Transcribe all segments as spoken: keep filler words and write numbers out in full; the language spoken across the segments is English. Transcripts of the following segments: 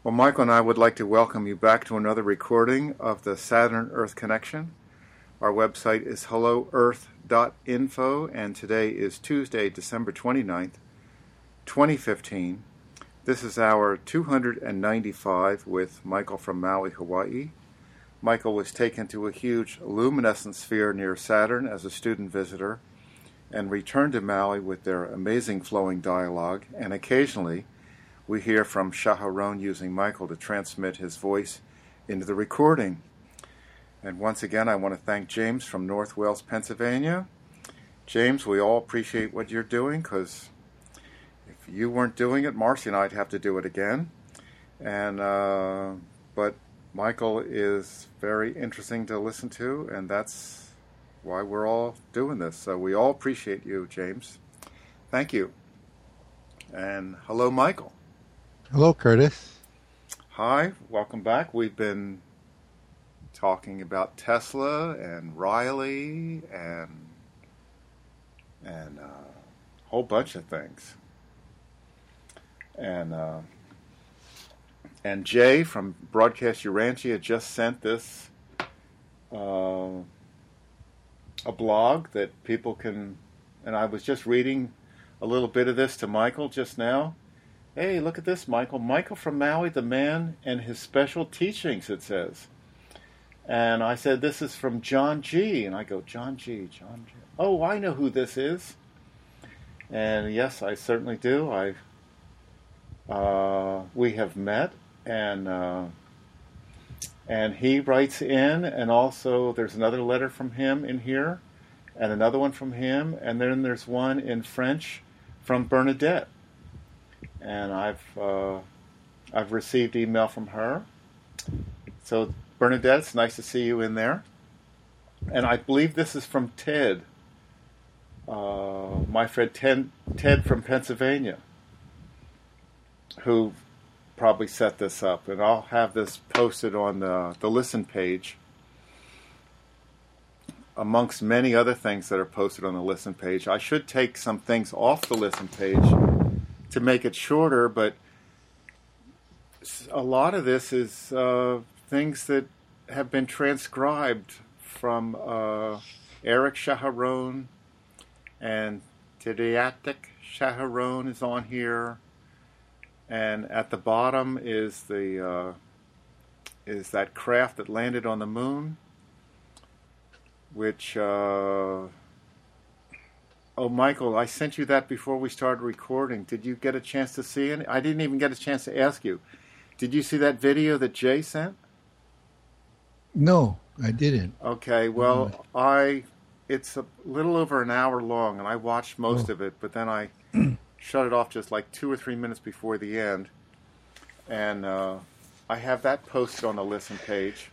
Well, Michael and I would like to welcome you back to another recording of the Saturn-Earth Connection. Our website is hello earth dot info, and today is Tuesday, December twenty-ninth, twenty fifteen. This is our two hundred ninety-five with Michael from Maui, Hawaii. Michael was taken to a huge luminescent sphere near Saturn as a student visitor and returned to Maui with their amazing flowing dialogue, and occasionally we hear from Shaharon using Michael to transmit his voice into the recording. And once again, I want to thank James from North Wales, Pennsylvania. James, we all appreciate what you're doing, because if you weren't doing it, Marcy and I'd have to do it again. And uh, but Michael is very interesting to listen to, and that's why we're all doing this. So we all appreciate you, James. Thank you. And hello, Michael. Hello, Curtis. Hi, welcome back. We've been talking about Tesla and Riley and and uh, a whole bunch of things. And uh, and Jay from Broadcast Urantia just sent this uh, a blog that people can, and I was just reading a little bit of this to Michael just now. Hey, look at this, Michael. Michael from Maui, the man and his special teachings, it says. And I said, this is from John G. And I go, John G., John G. Oh, I know who this is. And yes, I certainly do. I, uh, we have met, and uh, and he writes in, and also there's another letter from him in here, and another one from him, and then there's one in French from Bernadette. And I've uh, I've received email from her. So Bernadette, it's nice to see you in there. And I believe this is from Ted, uh, my friend Ted, Ted from Pennsylvania, who probably set this up. And I'll have this posted on the, the listen page, amongst many other things that are posted on the listen page. I should take some things off the listen page to make it shorter, but a lot of this is uh, things that have been transcribed from uh, Eric Shaharon, and Tediatic Shaharon is on here, and at the bottom is the uh, is that craft that landed on the moon, which uh, oh, Michael, I sent you that before we started recording. Did you get a chance to see it? I didn't even get a chance to ask you. Did you see that video that Jay sent? No, I didn't. Okay, well, I it's a little over an hour long, and I watched most oh. of it, but then I shut it off just like two or three minutes before the end. And uh, I have that posted on the listen page.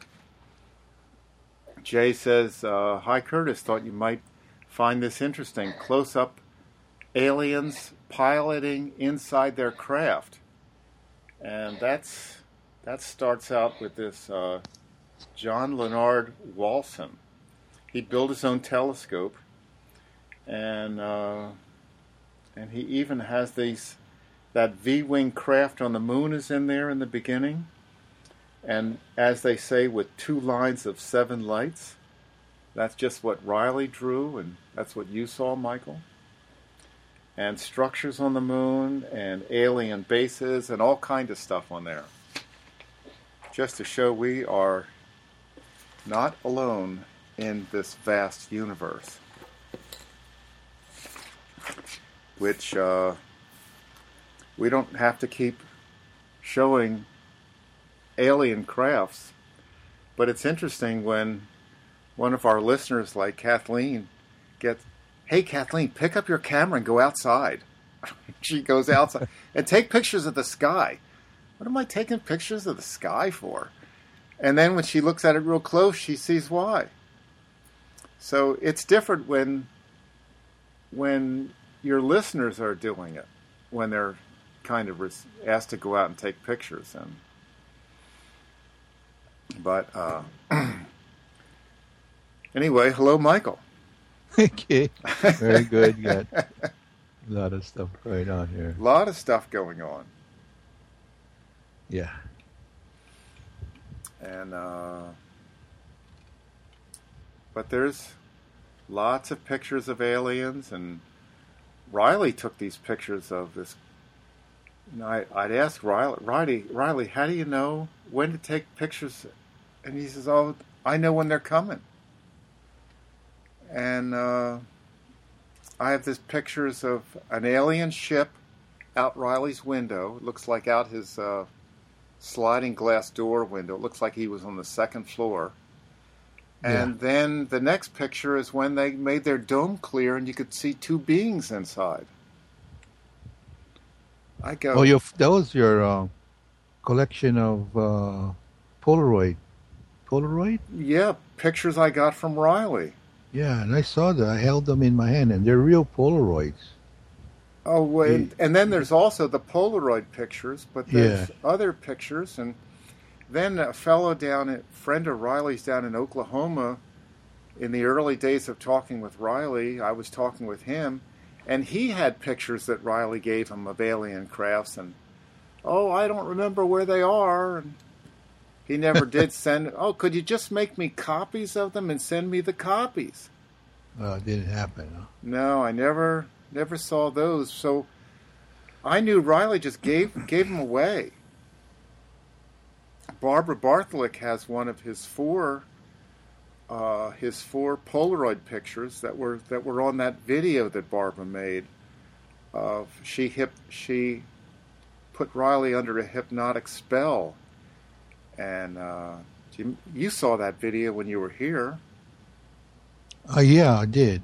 Jay says, uh, hi, Curtis, thought you might find this interesting. Close-up aliens piloting inside their craft. And that's that starts out with this uh, John Leonard Walson. He built his own telescope, and uh, and he even has these that V-wing craft on the moon is in there in the beginning, and as they say, with two lines of seven lights. That's just what Riley drew, and that's what you saw, Michael. And structures on the moon, and alien bases, and all kind of stuff on there. Just to show we are not alone in this vast universe. Which uh, we don't have to keep showing alien crafts. But it's interesting when one of our listeners, like Kathleen, gets, hey, Kathleen, pick up your camera and go outside. She goes outside and take pictures of the sky. What am I taking pictures of the sky for? And then when she looks at it real close, she sees why. So it's different when when your listeners are doing it, when they're kind of asked to go out and take pictures. And but uh, anyway, hello, Michael. Okay, very good. You got a lot of stuff right on here. A lot of stuff going on. Yeah. And uh, but there's lots of pictures of aliens, and Riley took these pictures of this. You know, I, I'd ask Riley, Riley, Riley, how do you know when to take pictures? And he says, "Oh, I know when they're coming." And uh, I have these pictures of an alien ship out Riley's window. It looks like out his uh, sliding glass door window. It looks like he was on the second floor. And yeah. Then the next picture is when they made their dome clear and you could see two beings inside. I go. Oh, your, that was your uh, collection of uh, Polaroid. Polaroid? Yeah, pictures I got from Riley. Yeah, and I saw that. I held them in my hand, and they're real Polaroids. Oh, wait. And then there's also the Polaroid pictures, but there's yeah. other pictures. And then a fellow down, a friend of Riley's down in Oklahoma, in the early days of talking with Riley, I was talking with him, and he had pictures that Riley gave him of alien crafts. And, oh, I don't remember where they are. And he never did send, oh, could you just make me copies of them and send me the copies? Well, it didn't happen, huh? No, I never never saw those. So I knew Riley just gave gave them away. Barbara Bartholick has one of his four uh, his four Polaroid pictures that were that were on that video that Barbara made. Of she hip she put Riley under a hypnotic spell. And uh, you, you saw that video when you were here. Uh, yeah, I did.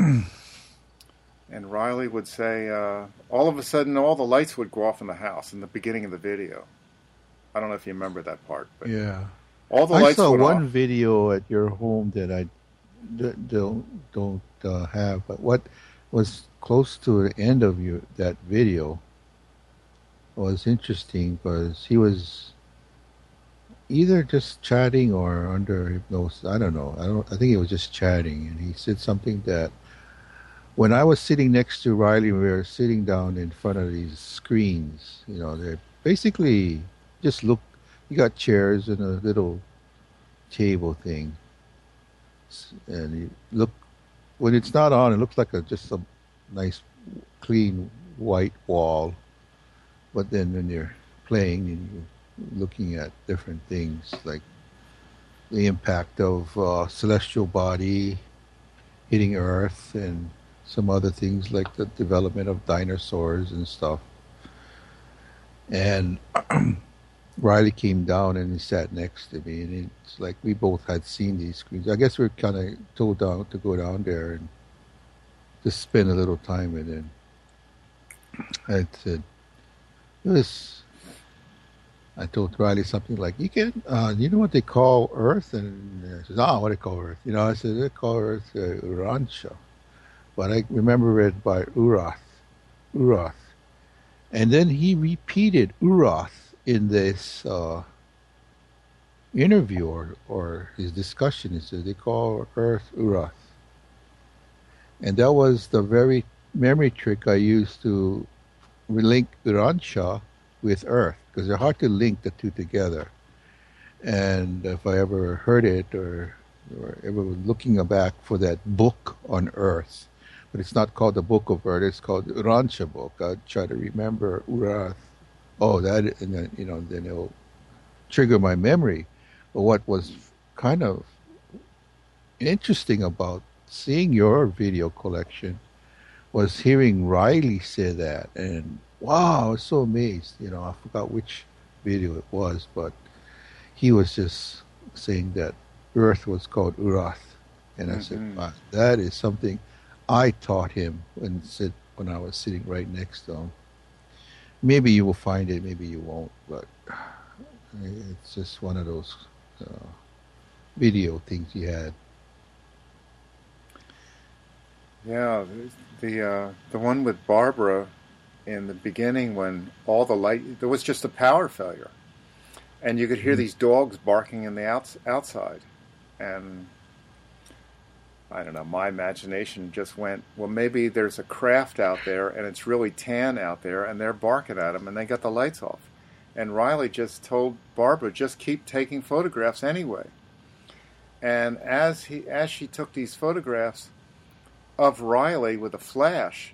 And Riley would say, uh, all of a sudden, all the lights would go off in the house in the beginning of the video. I don't know if you remember that part. But yeah. All the I lights saw went one off. video at your home that I d- don't, don't uh, have. But what was close to the end of your, that video was interesting because he was either just chatting or under hypnosis. I don't know. I don't. I think he was just chatting, and he said something that when I was sitting next to Riley, we were sitting down in front of these screens. You know, they basically just look. You got chairs and a little table thing, and you look when it's not on. It looks like a just a nice, clean white wall. But then when you're playing and you looking at different things like the impact of uh, celestial body hitting Earth and some other things like the development of dinosaurs and stuff. And Riley came down and he sat next to me, and it's like we both had seen these screens. I guess we we're kind of told down to go down there and just spend a little time with him. I said, it was I told Riley something like, "You can, uh, you know what they call Earth?" And he says, "Oh, what do they call Earth?" You know, I said, "They call Earth uh, Urantia," but I remember it by Urath, Urath, and then he repeated Urath in this uh, interview or or his discussion. He said they call Earth Urath, and that was the very memory trick I used to relink Urantia with Earth, because they're hard to link the two together. And if I ever heard it or, or ever was looking back for that book on Earth, but it's not called the Book of Earth, it's called the Urantia book. I'd try to remember Urath. Oh, that, and then, you know, then it'll trigger my memory. But what was kind of interesting about seeing your video collection was hearing Riley say that, and wow, I was so amazed. You know, I forgot which video it was, but he was just saying that Earth was called Urath. And I mm-hmm. said, wow, that is something I taught him when, sit, when I was sitting right next to him. Maybe you will find it, maybe you won't, but it's just one of those uh, video things he had. Yeah, the uh, the one with Barbara in the beginning when all the light, there was just a power failure. And you could hear mm-hmm. these dogs barking in the outs, outside. And I don't know, my imagination just went, well, maybe there's a craft out there and it's really tan out there and they're barking at them and they got the lights off. And Riley just told Barbara, just keep taking photographs anyway. And as he as she took these photographs of Riley with a flash,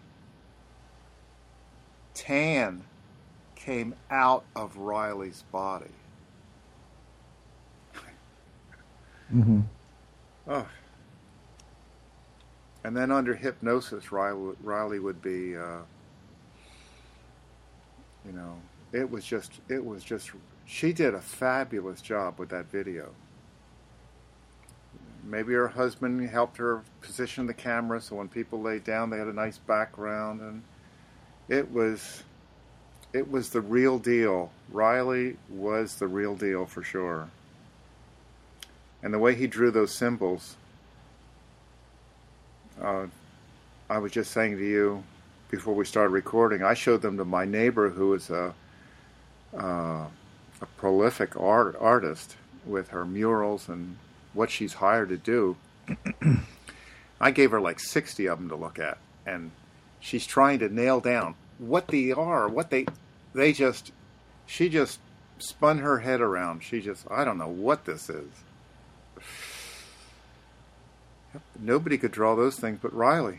tan came out of Riley's body. Mm-hmm. Oh. And then under hypnosis, Riley, Riley would be, uh, you know, it was just, it was just, she did a fabulous job with that video. Maybe her husband helped her position the camera so when people laid down, they had a nice background, and it was, it was the real deal. Riley was the real deal for sure. And the way he drew those symbols, uh, I was just saying to you before we started recording, I showed them to my neighbor who is a, uh, a prolific art, artist with her murals and what she's hired to do. I gave her like sixty of them to look at, and she's trying to nail down what they are, what they, they just, she just spun her head around. She just, I don't know what this is. Nobody could draw those things but Riley.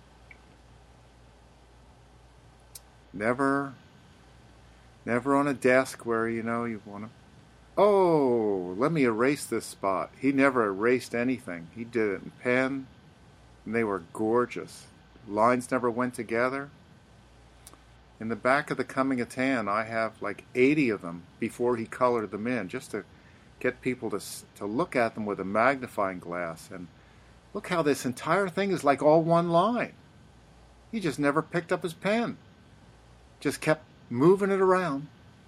Never, never on a desk where, you know, you want to, oh, let me erase this spot. He never erased anything. He did it in pen, and they were gorgeous. Lines never went together. In the back of the Coming of Tan, I have like eighty of them before he colored them in, just to get people to to look at them with a magnifying glass. And look how this entire thing is like all one line. He just never picked up his pen. Just kept moving it around.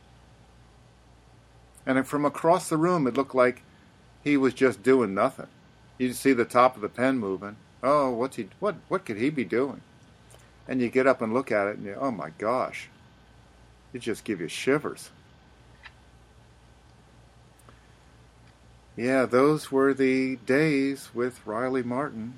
And from across the room, it looked like he was just doing nothing. You'd see the top of the pen moving. Oh, what's he? What? What could he be doing? And you get up and look at it, and you, oh my gosh, it just gives you shivers. Yeah, those were the days with Riley Martin.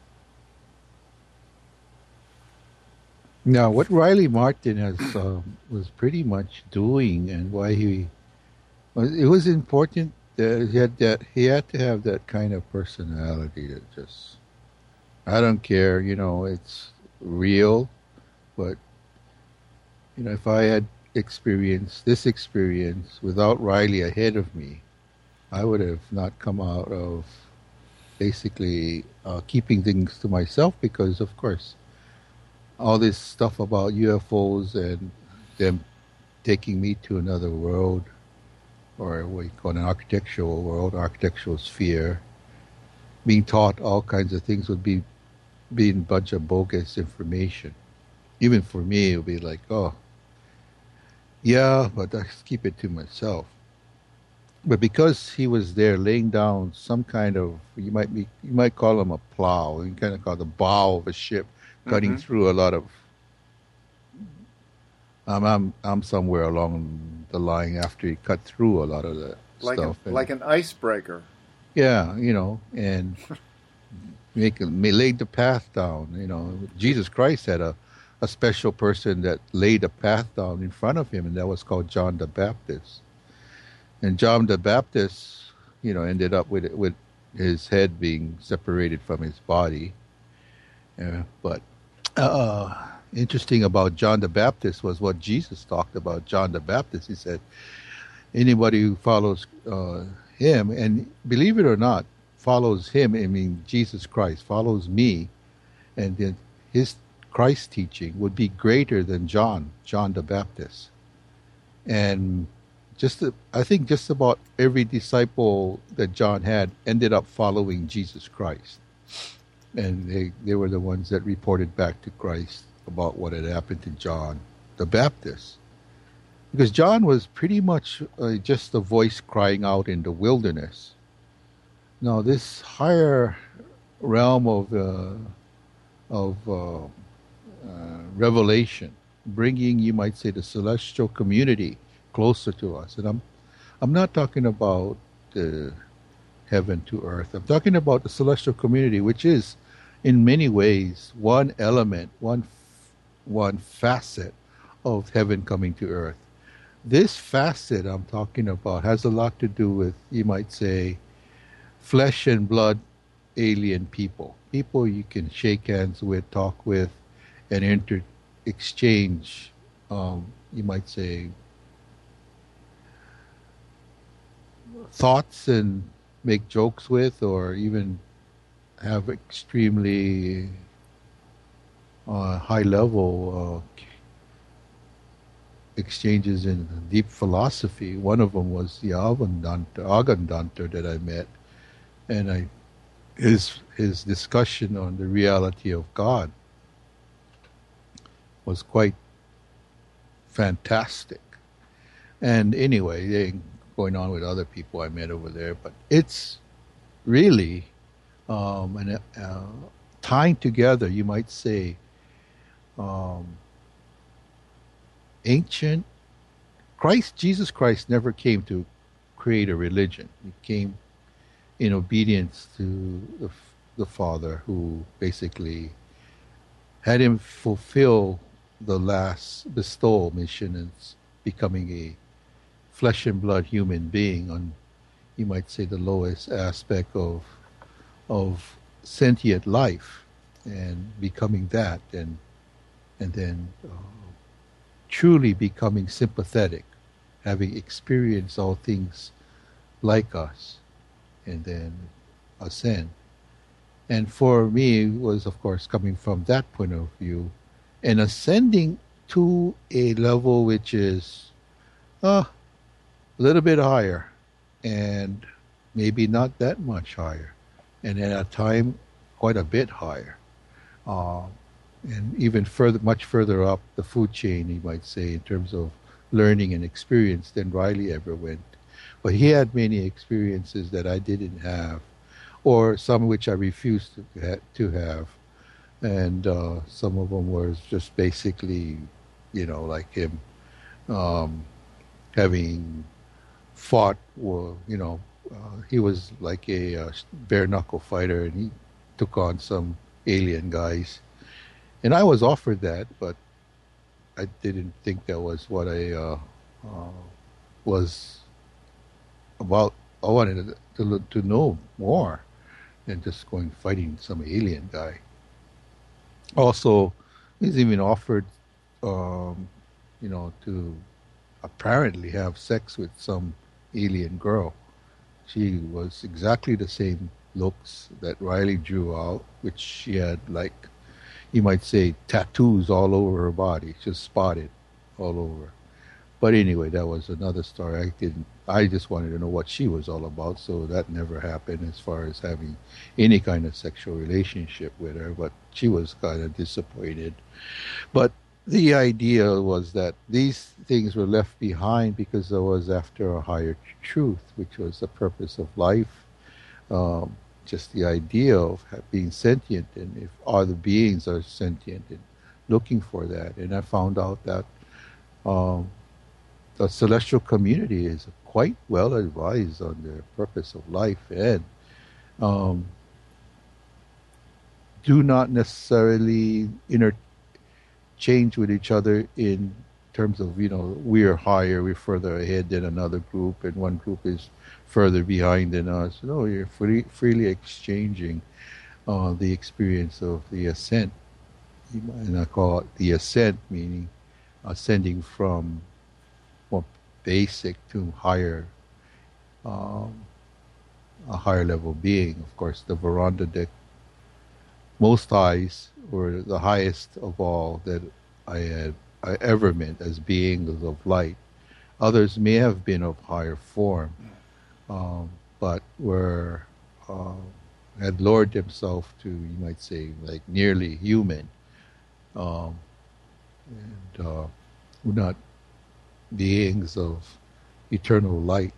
Now, what Riley Martin has uh, was pretty much doing, and why he it was important that he had that he had to have that kind of personality that just, I don't care, you know, it's real, but you know, if I had experienced this experience without Riley ahead of me, I would have not come out of basically uh, keeping things to myself, because of course all this stuff about U F Os and them taking me to another world, or what you call an architectural world, architectural sphere, being taught all kinds of things would be being a bunch of bogus information. Even for me, it would be like, oh, yeah, but I keep it to myself. But because he was there laying down some kind of, you might be, you might call him a plow, you kind of call the bow of a ship, cutting mm-hmm. through a lot of. Um, I'm I'm somewhere along the line after he cut through a lot of that like stuff. An, like an icebreaker. Yeah, you know, and make laid the path down. You know, Jesus Christ had a, a special person that laid the path down in front of him, and that was called John the Baptist. And John the Baptist, you know, ended up with with his head being separated from his body. Yeah, but uh, interesting about John the Baptist was what Jesus talked about John the Baptist. He said, anybody who follows uh, him, and believe it or not, follows him, I mean Jesus Christ, follows me, and then his Christ teaching would be greater than John, John the Baptist. And just, I think just about every disciple that John had ended up following Jesus Christ. And they, they were the ones that reported back to Christ about what had happened to John the Baptist. Because John was pretty much uh, just a voice crying out in the wilderness. Now, this higher realm of uh, of uh, uh, revelation, bringing, you might say, the celestial community closer to us. And I'm, I'm not talking about the heaven to earth. I'm talking about the celestial community, which is, in many ways, one element, one one facet of heaven coming to earth. this facet I'm talking about has a lot to do with, you might say, flesh and blood alien people. People you can shake hands with, talk with, and inter- exchange, um, you might say, thoughts and make jokes with, or even have extremely uh, high level uh, exchanges in deep philosophy. One of them was the Agandantar, Agandantar that I met, and I his his discussion on the reality of God was quite fantastic. And anyway, they going on with other people I met over there, but it's really um, an, uh, tying together, you might say, um, ancient Christ, Jesus Christ never came to create a religion. He came in obedience to the, the Father, who basically had him fulfill the last bestowal mission and becoming a flesh and blood human being on, you might say, the lowest aspect of of sentient life, and becoming that, and and then uh, truly becoming sympathetic, having experienced all things like us, and then ascend. And for me, it was, of course, coming from that point of view, and ascending to a level which is uh, a little bit higher, and maybe not that much higher, and at a time quite a bit higher, uh, and even further, much further up the food chain, you might say, in terms of learning and experience than Riley ever went. But he had many experiences that I didn't have, or some which I refused to, ha- to have, and uh, some of them were just basically, you know, like him um, having fought, or you know, uh, he was like a uh, bare knuckle fighter, and he took on some alien guys, and I was offered that, but I didn't think that was what I uh, uh, was about. I wanted to, to to know more than just going fighting some alien guy. Also, he's even offered, um, you know, to apparently have sex with some alien girl. She was exactly the same looks that Riley drew out, which she had, like, you might say, tattoos all over her body, just spotted all over. But anyway, that was another story. I didn't. I just wanted to know what she was all about, so that never happened as far as having any kind of sexual relationship with her. But she was kind of disappointed. But the idea was that these things were left behind because I was after a higher truth, which was the purpose of life, um, just the idea of being sentient, and if other beings are sentient, and looking for that. And I found out that um, the celestial community is quite well advised on the purpose of life, and um, do not necessarily interchange with each other in terms of, you know, we're higher, we're further ahead than another group, and one group is further behind than us. No, you're free, freely exchanging uh, the experience of the ascent. And I call it the ascent, meaning ascending from more basic to higher, um, a higher level being. Of course, the Veranda Most Highs were the highest of all that I had I ever met as beings of light. Others may have been of higher form, um, but were uh, had lowered themselves to, you might say, like nearly human, um, and uh, were not beings of eternal light.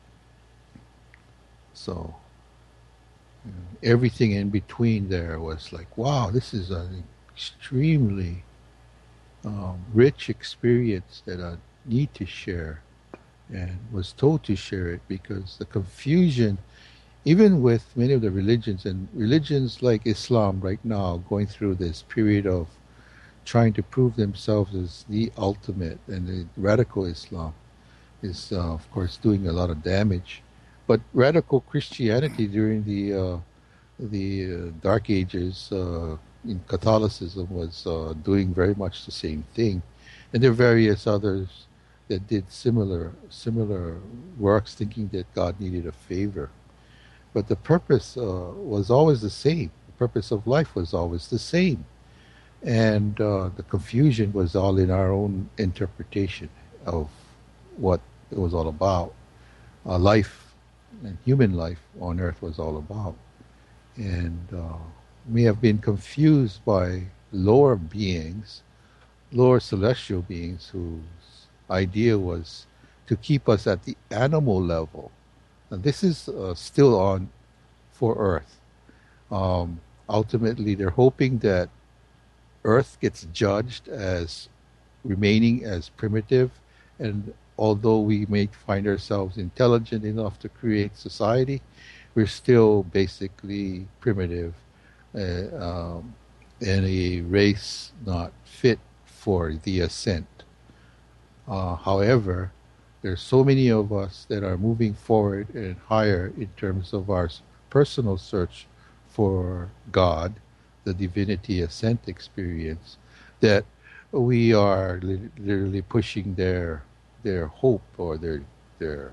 So you know, everything in between there was like, wow, this is an extremely um, rich experience that I need to share, and was told to share it, because the confusion, even with many of the religions, and religions like Islam right now going through this period of trying to prove themselves as the ultimate, and the radical Islam, is uh, of course doing a lot of damage. But radical Christianity during the uh, the uh, Dark Ages uh, in Catholicism was uh, doing very much the same thing, and there are various others that did similar similar works, thinking that God needed a favor. But the purpose uh, was always the same. The purpose of life was always the same, and uh, the confusion was all in our own interpretation of what it was all about. Uh, life and human life on earth was all about. And uh, we have been confused by lower beings, lower celestial beings, whose idea was to keep us at the animal level. And this is uh, still on for Earth. Um, ultimately, they're hoping that Earth gets judged as remaining as primitive, and although we may find ourselves intelligent enough to create society, we're still basically primitive uh, um, and a race not fit for the ascent. Uh, however, there's so many of us that are moving forward and higher in terms of our personal search for God, the divinity ascent experience, that we are li- literally pushing their their hope or their their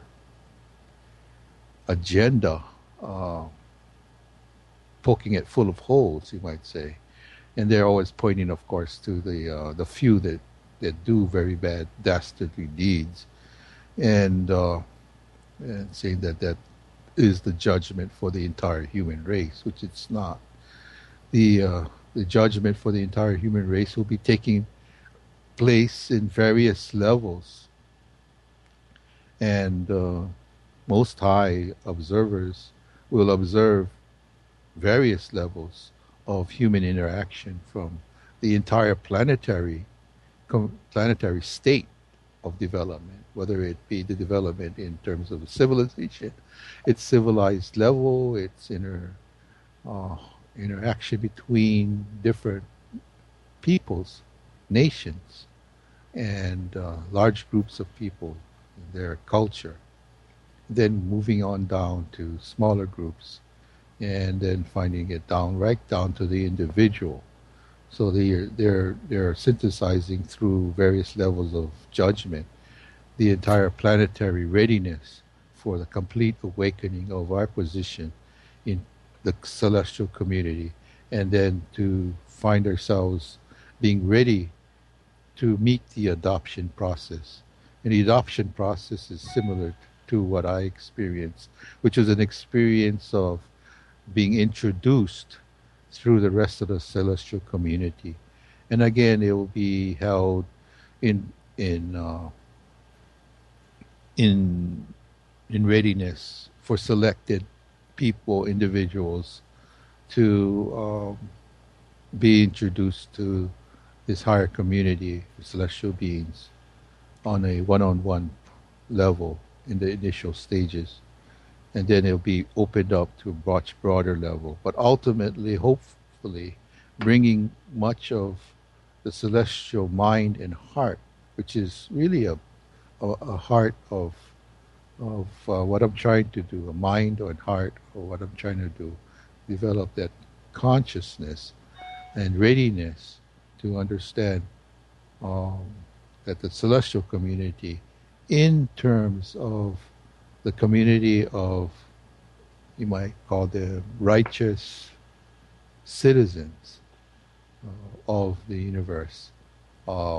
agenda, uh, poking it full of holes, you might say, and they're always pointing, of course, to the uh, the few that that do very bad, dastardly deeds, and uh, and saying that that is the judgment for the entire human race, which it's not. The uh, the judgment for the entire human race will be taking place in various levels, and uh, most high observers will observe various levels of human interaction from the entire planetary com- planetary state of development, whether it be the development in terms of civilization, its civilized level, its inner uh, interaction between different peoples, nations, and uh, large groups of people, their culture, then moving on down to smaller groups, and then finding it down right down to the individual. So they're they're they're synthesizing through various levels of judgment the entire planetary readiness for the complete awakening of our position in the celestial community, and then to find ourselves being ready to meet the adoption process. And the adoption process is similar to what I experienced, which was an experience of being introduced through the rest of the celestial community. And again, it will be held in in uh, in in readiness for selected people, individuals, to um, be introduced to this higher community of celestial beings on a one-on-one level in the initial stages, and then it'll be opened up to a much broader level. But ultimately, hopefully, bringing much of the celestial mind and heart, which is really a a, a heart of of uh, what I'm trying to do, a mind or heart, or what I'm trying to do, develop that consciousness and readiness to understand um, that the celestial community, in terms of the community of, you might call them righteous citizens uh, of the universe, uh,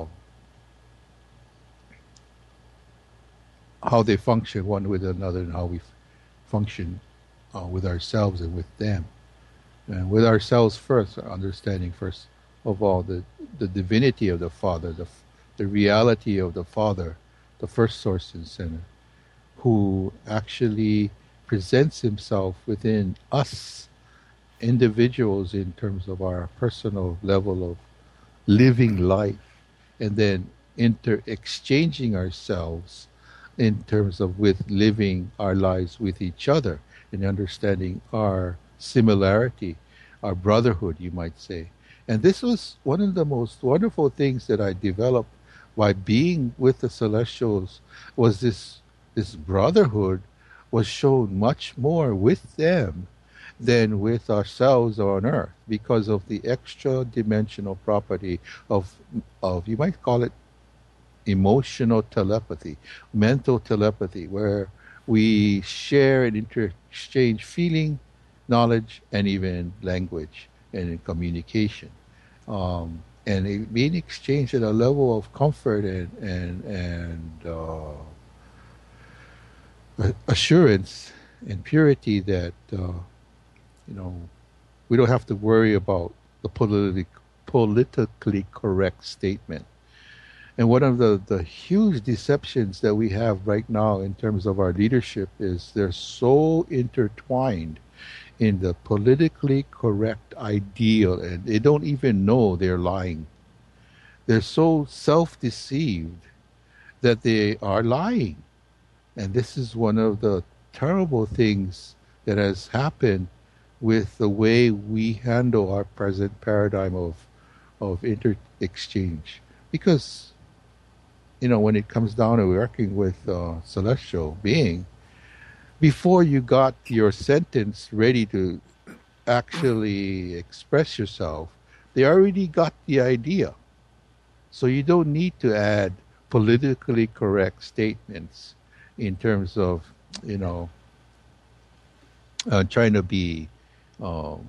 how they function one with another, and how we f- function uh, with ourselves and with them. And with ourselves first, understanding first of all the, the divinity of the Father, the, the reality of the Father, the first source and center, who actually presents himself within us individuals in terms of our personal level of living life, and then inter exchanging ourselves in terms of with living our lives with each other and understanding our similarity, our brotherhood, you might say. And this was one of the most wonderful things that I developed by being with the celestials was this this brotherhood was shown much more with them than with ourselves on earth because of the extra dimensional property of of you might call it emotional telepathy, mental telepathy, where we share and interchange feeling, knowledge, and even language and communication. Um, and it being exchanged at a level of comfort and and and uh, assurance and purity that uh, you know we don't have to worry about the politically politically correct statement. And one of the, the huge deceptions that we have right now in terms of our leadership is they're so intertwined in the politically correct ideal, and they don't even know they're lying. They're so self-deceived that they are lying. And this is one of the terrible things that has happened with the way we handle our present paradigm of of inter-exchange. Because you know, when it comes down to working with uh, celestial being, before you got your sentence ready to actually express yourself, they already got the idea. So you don't need to add politically correct statements in terms of, you know, uh, trying to be um,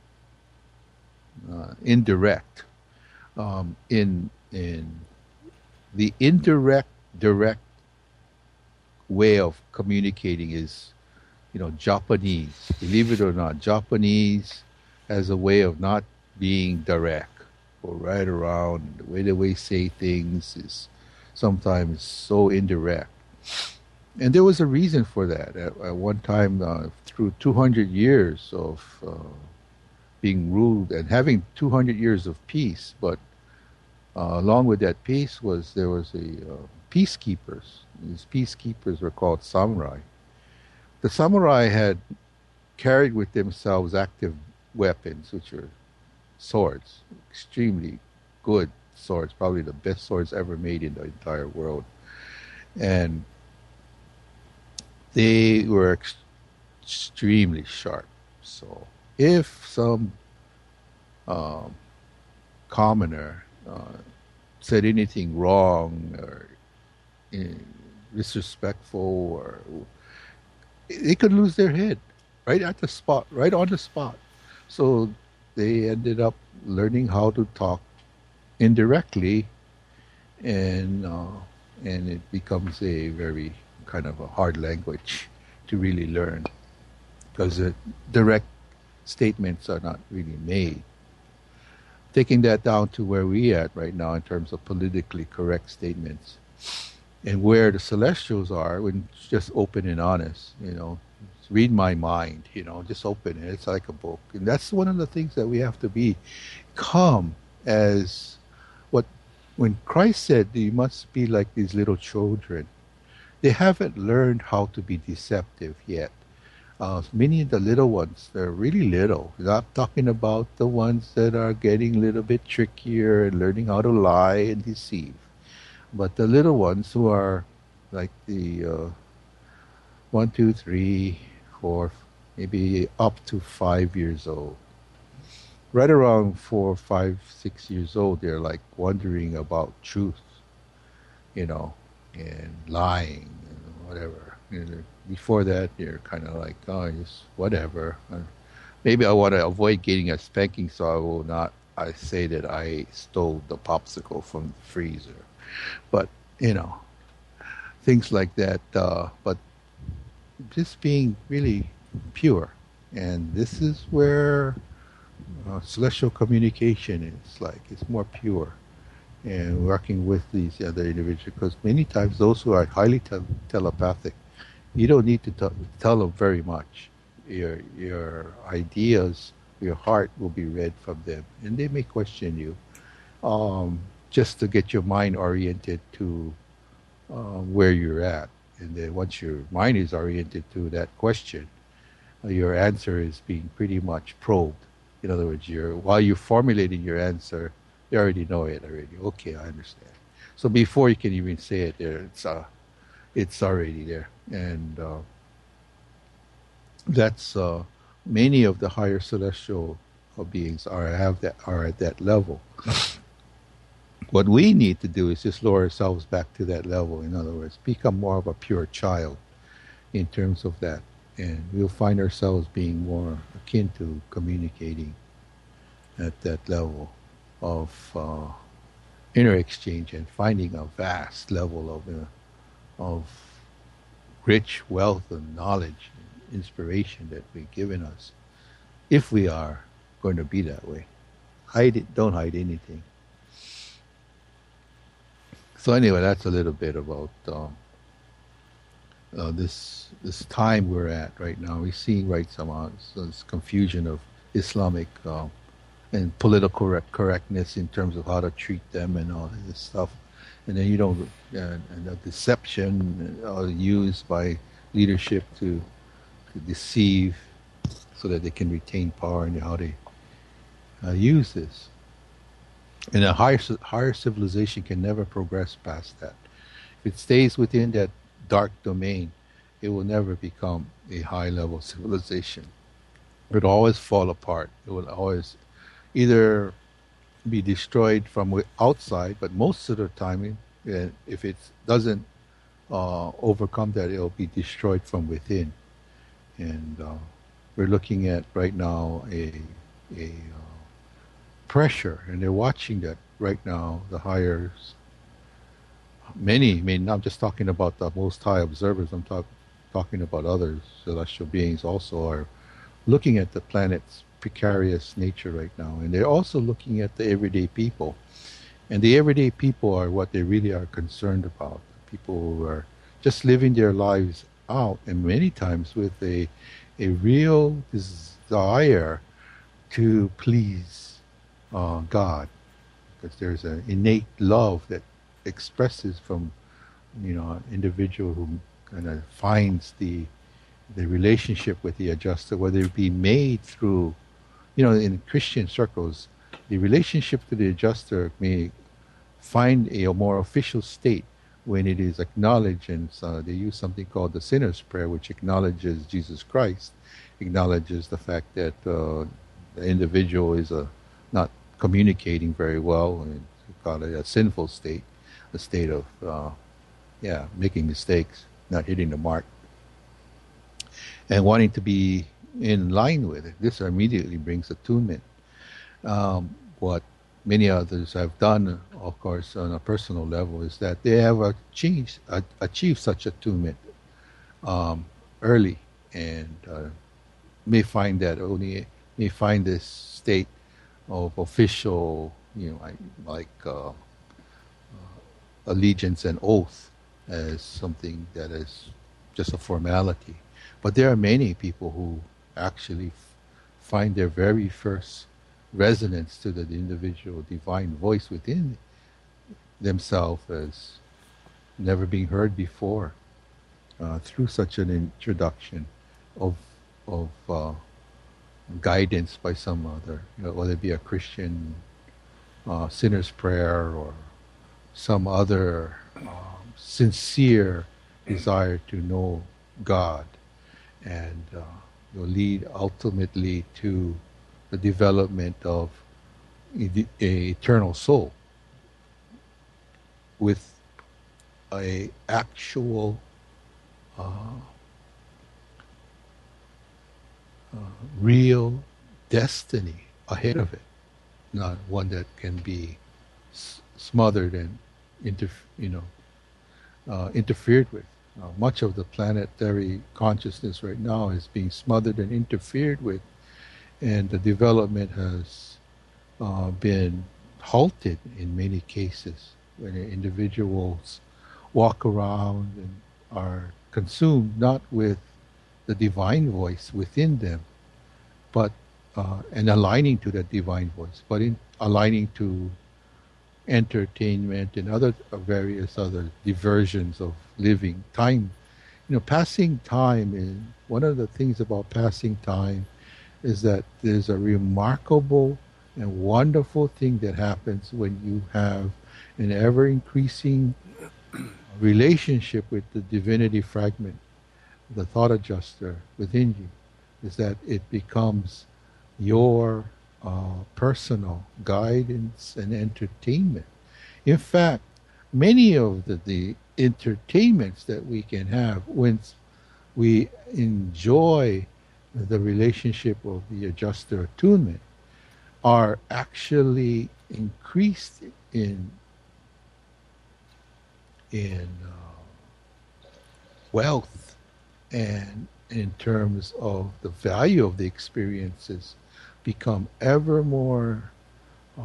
uh, indirect um, in in the indirect, direct way of communicating is, you know, Japanese. Believe it or not, Japanese has a way of not being direct or right around. The way that we say things is sometimes so indirect. And there was a reason for that. At, at one time, uh, through two hundred years of uh, being ruled and having two hundred years of peace, but Uh, along with that peace was there was a uh, peacekeepers. These peacekeepers were called samurai. The samurai had carried with themselves active weapons, which are swords, extremely good swords, probably the best swords ever made in the entire world. And they were ex- extremely sharp. So if some um, commoner uh, said anything wrong or uh, disrespectful, or they could lose their head right at the spot, right on the spot. So they ended up learning how to talk indirectly, and uh, and it becomes a very kind of a hard language to really learn because the direct statements are not really made. Taking that down to where we at right now in terms of politically correct statements, and where the celestials are, when it's just open and honest, you know, read my mind, you know, just open it. It's like a book, and that's one of the things that we have to be calm as what when Christ said you must be like these little children. They haven't learned how to be deceptive yet. Uh, many of the little ones, they're really little. I'm talking about the ones that are getting a little bit trickier and learning how to lie and deceive. But the little ones who are like the uh, one, two, three, four, maybe up to five years old. Right around four, five, six years old, they're like wondering about truth, you know, and lying and whatever. You know, before that, you're kind of like, oh, just whatever. Uh, maybe I want to avoid getting a spanking, so I will not. I say that I stole the popsicle from the freezer, but you know, things like that. Uh, but just being really pure, and this is where uh, celestial communication is like it's more pure, and working with these other individuals, because many times those who are highly te- telepathic. You don't need to t- tell them very much. Your your ideas, your heart will be read from them, and they may question you, um, just to get your mind oriented to uh, where you're at. And then once your mind is oriented to that question, uh, your answer is being pretty much probed. In other words, you're while you're formulating your answer, you already know it already. Okay, I understand. So before you can even say it, there it's uh, it's already there, and uh, that's uh, many of the higher celestial beings are have that are at that level. What we need to do is just lower ourselves back to that level. In other words, become more of a pure child in terms of that, and we'll find ourselves being more akin to communicating at that level of uh, inner exchange and finding a vast level of uh, of rich wealth and knowledge and inspiration that we've given us, if we are going to be that way. Hide it, don't hide anything. So anyway, that's a little bit about um, uh, this this time we're at right now. We're seeing right some uh, so this confusion of Islamic uh, and political correct, correctness in terms of how to treat them and all this stuff, and then you don't uh, and the deception uh, used by leadership to to deceive so that they can retain power and how they uh, use this. And a higher higher civilization can never progress past that. If it stays within that dark domain, it will never become a high-level civilization. It will always fall apart. It will always either be destroyed from outside, but most of the time, if it doesn't uh, overcome that, it will be destroyed from within. And uh, we're looking at right now a a uh, pressure, and they're watching that right now. The higher, many, I mean, I'm just talking about the most high observers. I'm talk, talking about others, celestial beings also are looking at the planet's precarious nature right now, and they're also looking at the everyday people. And the everyday people are what they really are concerned about. People who are just living their lives out, and many times with a a real desire to please Uh, God, because there's an innate love that expresses from, you know, an individual who kind of finds the the relationship with the adjuster, whether it be made through, you know, in Christian circles, the relationship to the adjuster may find a, a more official state when it is acknowledged, and so they use something called the sinner's prayer, which acknowledges Jesus Christ, acknowledges the fact that uh, the individual is a not communicating very well, and call it a sinful state, a state of, uh, yeah, making mistakes, not hitting the mark, and wanting to be in line with it. This immediately brings attunement. Um, what many others have done, of course, on a personal level, is that they have achieved, uh, achieved such attunement um, early, and uh, may find that only may find this state of official, you know, like, like uh, uh, allegiance and oath as something that is just a formality. But there are many people who actually f- find their very first resonance to the individual divine voice within themselves as never being heard before uh, through such an introduction of of uh, guidance by some other, you know, whether it be a Christian uh, sinner's prayer or some other um, sincere desire to know God, and uh, will lead ultimately to the development of a, a eternal soul with a actual uh, Uh, real destiny ahead of it, not one that can be s- smothered and interf- you know uh, interfered with. Uh, much of the planetary consciousness right now is being smothered and interfered with, and the development has uh, been halted in many cases when individuals walk around and are consumed not with the divine voice within them, but uh, and aligning to that divine voice, but in aligning to entertainment and other uh, various other diversions of living time. You know, passing time is one of the things about passing time is that there's a remarkable and wonderful thing that happens when you have an ever increasing relationship with the divinity fragment, the thought adjuster within you, is that it becomes your uh, personal guidance and entertainment. In fact, many of the, the entertainments that we can have once we enjoy the relationship of the adjuster attunement are actually increased in in uh, wealth, and in terms of the value of the experiences become ever more uh,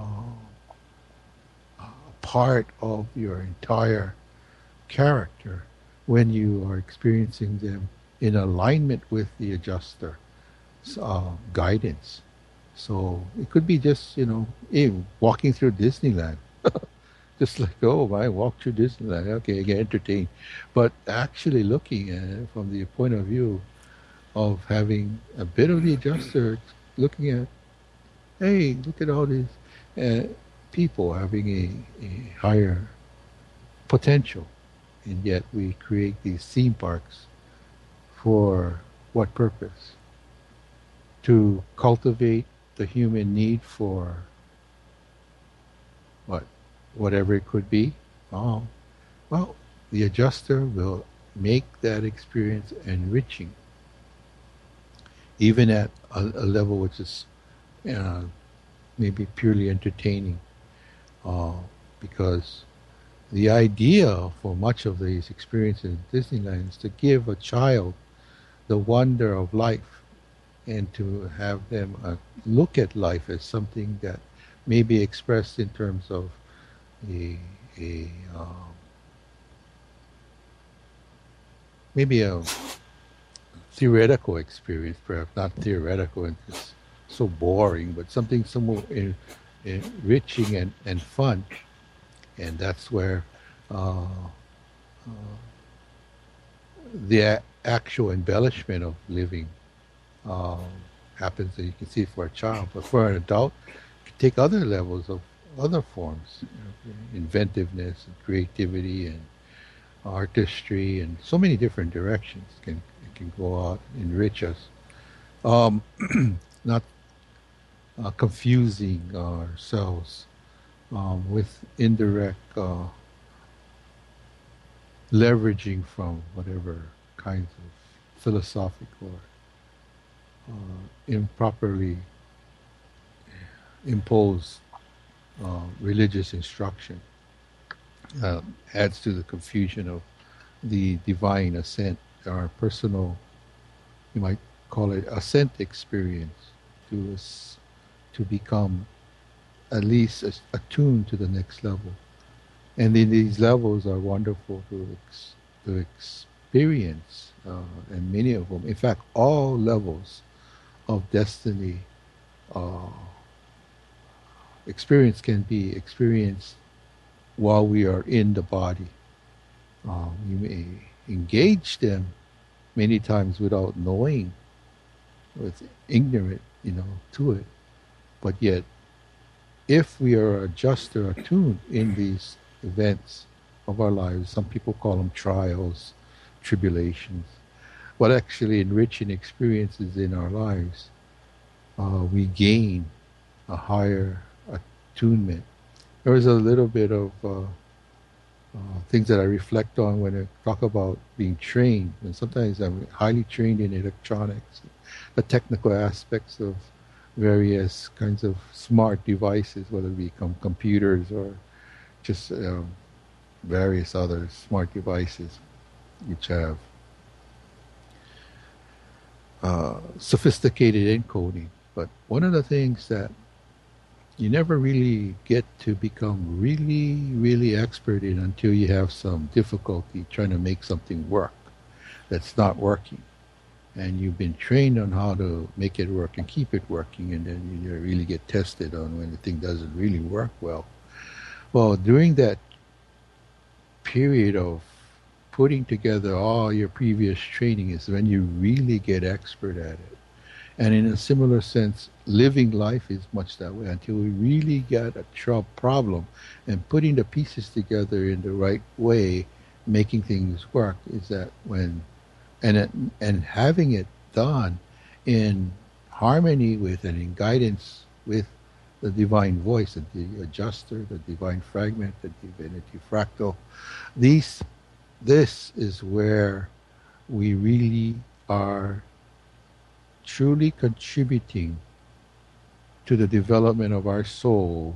a part of your entire character when you are experiencing them in alignment with the adjuster uh, guidance. So it could be just, you know, even walking through Disneyland. Just like, oh, I walk through Disneyland. Okay, I get entertained. But actually looking at it from the point of view of having a bit of the adjuster, looking at, hey, look at all these uh, people having a, a higher potential. And yet we create these theme parks for what purpose? To cultivate the human need for what? Whatever it could be. Oh, well, the adjuster will make that experience enriching, even at a, a level which is uh, maybe purely entertaining, uh, because the idea for much of these experiences in Disneyland is to give a child the wonder of life and to have them uh, look at life as something that may be expressed in terms of a, a um, maybe a theoretical experience, perhaps not theoretical and it's so boring, but something somewhat en- enriching and, and fun. And that's where uh, uh, the a- actual embellishment of living uh, happens, that you can see for a child. But for an adult, you can take other levels of other forms, you know, inventiveness and creativity and artistry, and so many different directions can can go out, enrich us. Um, not uh, confusing ourselves um, with indirect uh, leveraging from whatever kinds of philosophical or uh, improperly imposed uh, religious instruction. Uh, adds to the confusion of the divine ascent, our personal, you might call it ascent experience, to us, to become at least attuned to the next level. And then these levels are wonderful to ex- to experience, uh, and many of them, in fact, all levels of destiny uh, experience can be experienced while we are in the body. Uh, we may engage them many times without knowing, with ignorant, you know, to it. But yet, if we are just or attuned in these events of our lives, some people call them trials, tribulations, but actually enriching experiences in our lives, uh, we gain a higher attunement. There was a little bit of uh, uh, things that I reflect on when I talk about being trained, and sometimes I'm highly trained in electronics, the technical aspects of various kinds of smart devices, whether it become computers or just um, various other smart devices which have uh, sophisticated encoding. But one of the things that you never really get to become really, really expert in until you have some difficulty trying to make something work that's not working. And you've been trained on how to make it work and keep it working, and then you really get tested on when the thing doesn't really work well. Well, during that period of putting together all your previous training is when you really get expert at it. And in a similar sense, living life is much that way until we really get a tr- problem and putting the pieces together in the right way, making things work is that when, and it, and having it done in harmony with and in guidance with the divine voice, the adjuster, the divine fragment, the divinity fractal. These, this is where we really are truly contributing to the development of our soul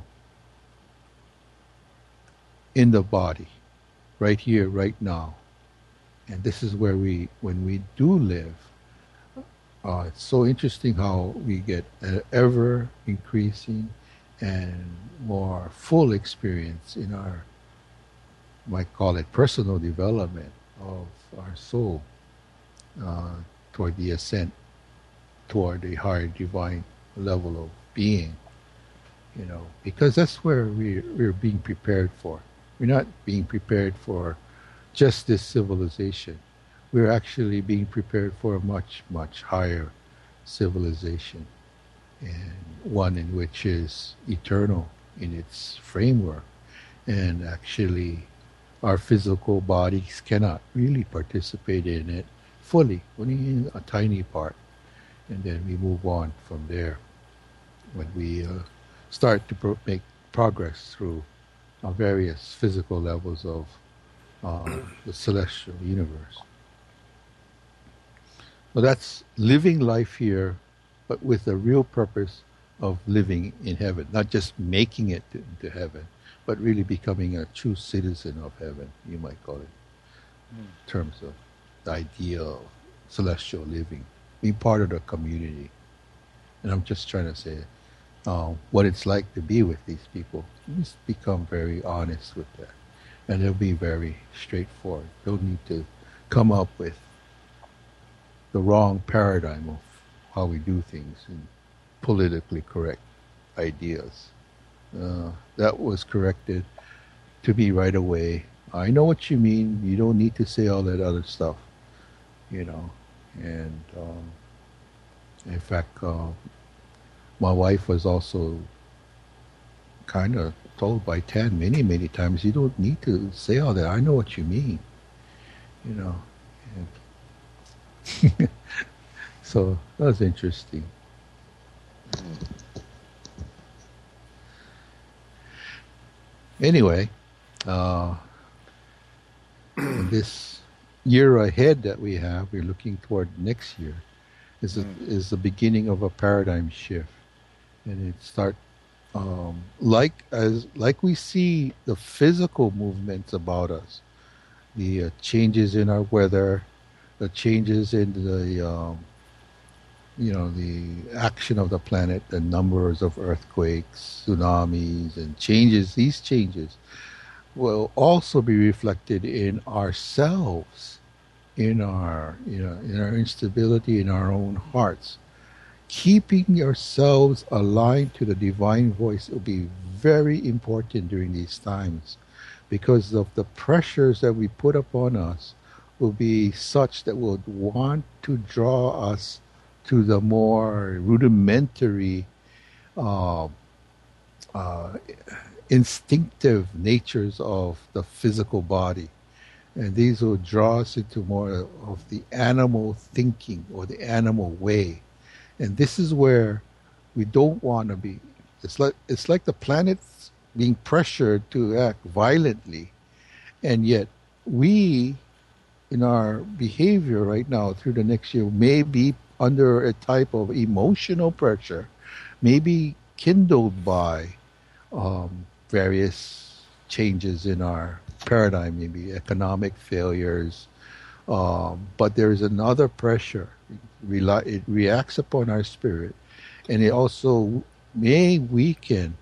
in the body, right here, right now. And this is where we, when we do live, uh, it's so interesting how we get an ever increasing and more full experience in our, might call it personal development of our soul uh, toward the ascent, toward the higher divine level of being, you know, because that's where we, we're being prepared for. We're not being prepared for just this civilization. We're actually being prepared for a much, much higher civilization, and one in which is eternal in its framework. And actually, our physical bodies cannot really participate in it fully, only in a tiny part. And then we move on from there when we uh, start to pro- make progress through uh, various physical levels of uh, the celestial universe. Well, that's living life here, but with the real purpose of living in heaven, not just making it to, to heaven, but really becoming a true citizen of heaven, you might call it, mm. in terms of the idea of celestial living, being part of the community. And I'm just trying to say uh, what it's like to be with these people. Just become very honest with that. And they'll be very straightforward. They'll need to come up with the wrong paradigm of how we do things and politically correct ideas. Uh, that was corrected to me right away. I know what you mean. You don't need to say all that other stuff, you know. And um, in fact, uh, my wife was also kind of told by Tan many, many times, you don't need to say all that. I know what you mean, you know. And so that was interesting. Anyway, uh, this year ahead that we have, we're looking toward next year, is a, is the beginning of a paradigm shift, and it start um, like as like we see the physical movements about us, the uh, changes in our weather, the changes in the um, you know, the action of the planet, the numbers of earthquakes, tsunamis, and changes. These changes will also be reflected in ourselves, in our, you know, in our instability in our own hearts. Keeping yourselves aligned to the divine voice will be very important during these times, because of the pressures that we put upon us will be such that will want to draw us to the more rudimentary, uh, uh, instinctive natures of the physical body. And these will draw us into more of the animal thinking or the animal way. And this is where we don't want to be. It's like, it's like the planet's being pressured to act violently. And yet we, in our behavior right now through the next year, may be under a type of emotional pressure, maybe kindled by um, various changes in our paradigm, maybe economic failures. Um, but there is another pressure. It reacts upon our spirit, and it also may weaken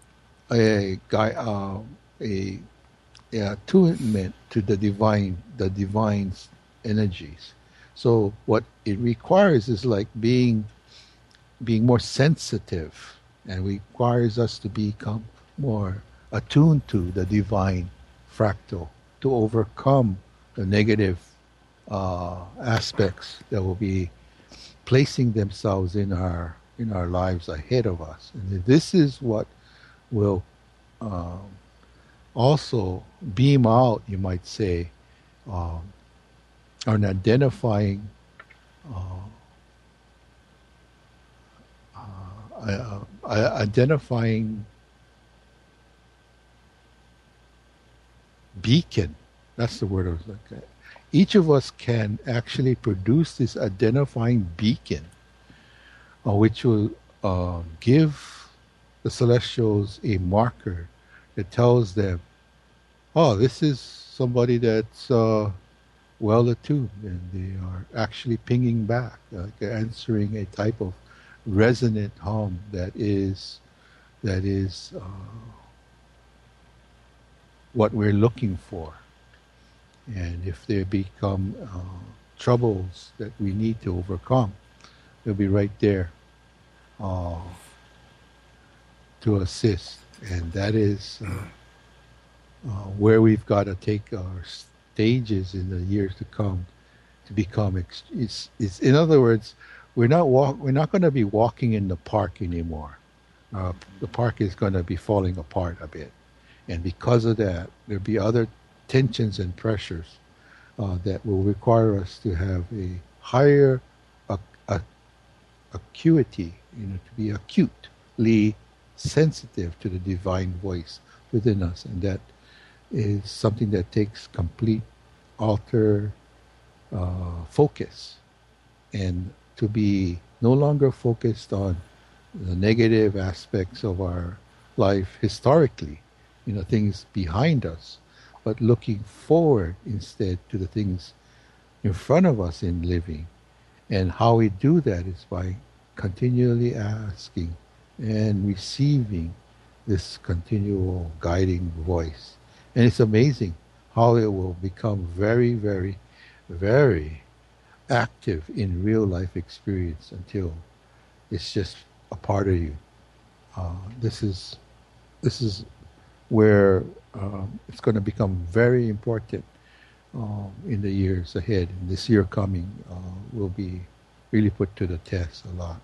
a guy, uh, a, a attunement to the divine, the divine's energies. So what it requires is like being being more sensitive, and requires us to become more attuned to the divine fractal to overcome the negative uh, aspects that will be placing themselves in our in our lives ahead of us. And this is what will um, also beam out, you might say, um, on identifying uh, uh, uh, identifying beacon. That's the word I was looking at. Each of us can actually produce this identifying beacon, uh, which will uh, give the celestials a marker that tells them, oh, this is somebody that's uh, well attuned, and they are actually pinging back, like answering a type of resonant hum that is that is uh, what we're looking for. And if there become uh, troubles that we need to overcome, they'll be right there uh, to assist. And that is uh, uh, where we've got to take our stages in the years to come to become. Ex- it's, it's, in other words, we're not walk, we're not going to be walking in the park anymore. Uh, the park is going to be falling apart a bit, and because of that, there'll be other tensions and pressures uh, that will require us to have a higher ac- ac- acuity, you know, to be acutely sensitive to the divine voice within us, and that is something that takes complete alter uh, focus, and to be no longer focused on the negative aspects of our life historically, you know, things behind us, but looking forward instead to the things in front of us in living. And how we do that is by continually asking and receiving this continual guiding voice. And it's amazing how it will become very, very, very active in real life experience until it's just a part of you. Uh, this is this is where um, it's going to become very important um, in the years ahead. And this year coming uh, will be really put to the test a lot.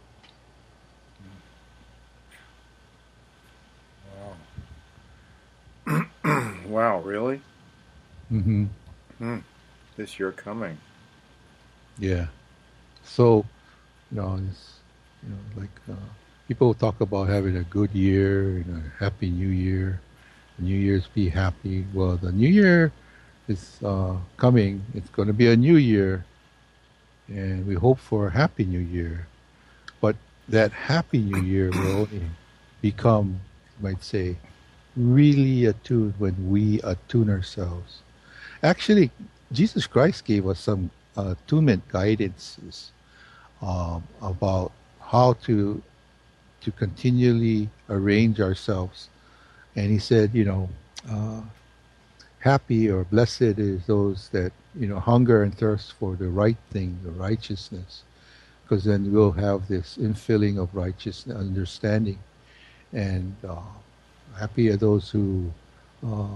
Wow. Wow, really? Mm-hmm. Hmm. This year coming. Yeah. So, you know, it's, you know, like uh, people talk about having a good year and a happy new year. New Year's be happy. Well, the new year is uh, coming. It's going to be a new year, and we hope for a happy new year. But that happy new year will only become, you might say, really attuned when we attune ourselves. Actually, Jesus Christ gave us some uh, attunement guidances um, about how to to continually arrange ourselves. And he said, you know, uh, happy or blessed is those that, you know, hunger and thirst for the right thing, the righteousness, because then we'll have this infilling of righteous understanding. And uh, happy are those who uh,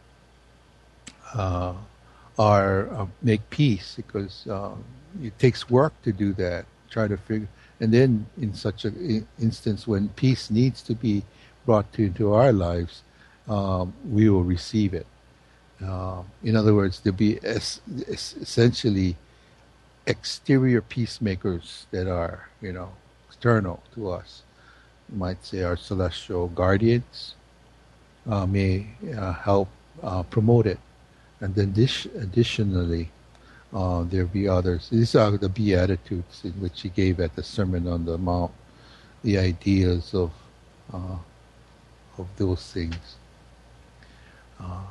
uh, are uh, make peace, because uh, it takes work to do that. Try to figure, and then in such an instance when peace needs to be brought to, into our lives, um, we will receive it. Uh, in other words, to be es- es- essentially exterior peacemakers that are, you know, external to us. You might say our celestial guardians uh, may uh, help uh, promote it. And then this, additionally, uh, there be others. These are the Beatitudes in which he gave at the Sermon on the Mount, the ideas of uh, of those things. Uh,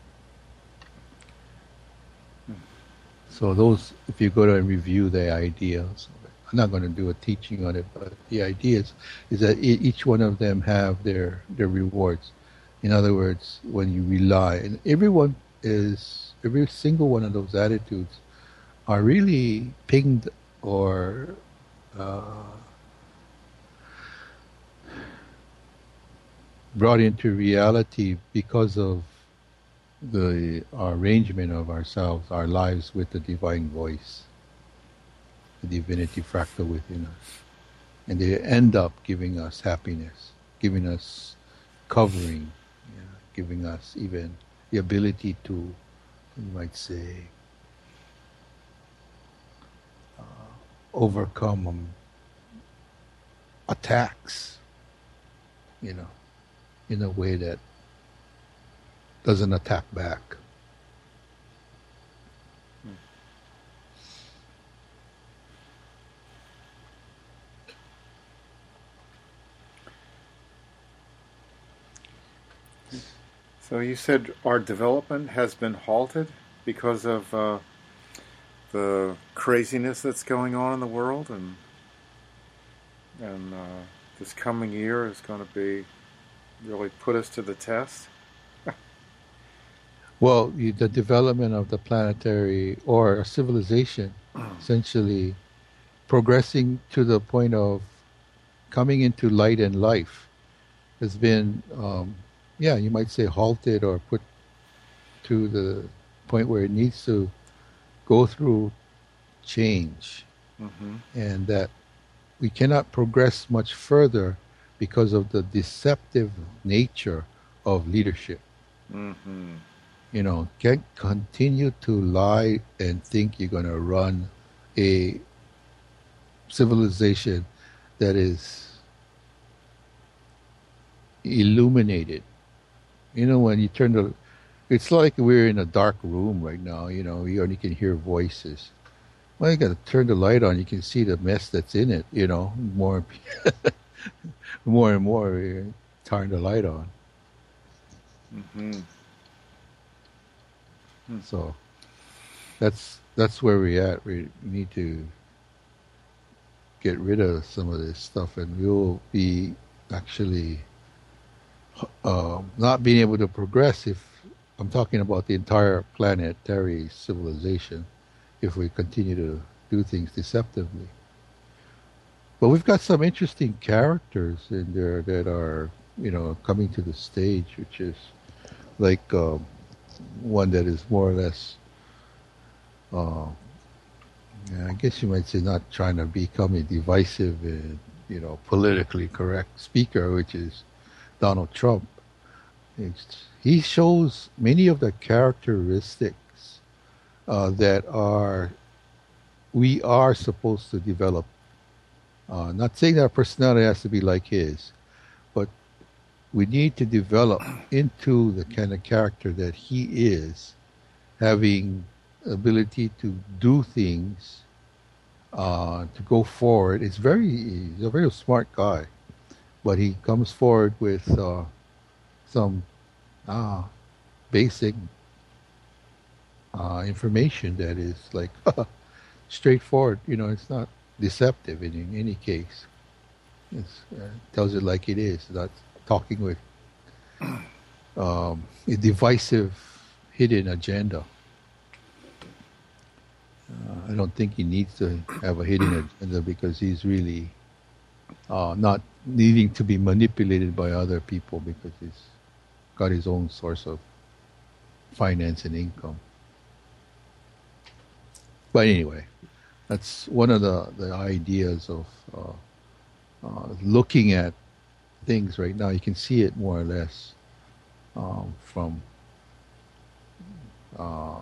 so those, if you go to and review the ideas, I'm not going to do a teaching on it, but the ideas is that each one of them have their their rewards. In other words, when you rely, and everyone is, every single one of those attitudes are really pinged or uh, brought into reality because of the arrangement of ourselves, our lives with the divine voice. the divinity fractal within us. And they end up giving us happiness, giving us covering, yeah, giving us even the ability to, you might say, uh, overcome um, attacks, you know, in a way that doesn't attack back. So you said our development has been halted because of uh, the craziness that's going on in the world, and and uh, this coming year is going to be really put us to the test. Well, the development of the planetary or a civilization, essentially progressing to the point of coming into light and life, has been, um, yeah, you might say halted or put to the point where it needs to go through change. Mm-hmm. And that we cannot progress much further because of the deceptive nature of leadership. Mm-hmm. You know, can't continue to lie and think you're going to run a civilization that is illuminated. You know, when you turn the, it's like we're in a dark room right now. You know, you only can hear voices. Well, you got to turn the light on. You can see the mess that's in it. You know, more, more and more, you turn the light on. Mm-hmm. So that's that's where we're at. We need to get rid of some of this stuff, and we'll be actually uh, not being able to progress if I'm talking about the entire planetary civilization if we continue to do things deceptively. But we've got some interesting characters in there that are, you know, coming to the stage, which is like um, one that is more or less, uh, I guess you might say, not trying to become a divisive and, you know, politically correct speaker, which is Donald Trump. It's, he shows many of the characteristics uh, that are we are supposed to develop. Uh, not saying that our personality has to be like his, but we need to develop into the kind of character that he is, having ability to do things, uh, to go forward. It's very, he's a very smart guy, but he comes forward with uh, some uh, basic uh, information that is like straightforward. You know, it's not deceptive in, in any case. It uh, tells it like it is, not talking with um, a divisive hidden agenda. Uh, I don't think he needs to have a hidden agenda because he's really uh, not needing to be manipulated by other people because he's got his own source of finance and income. But anyway, that's one of the, the ideas of uh, uh, looking at things right now. You can see it more or less um, from uh,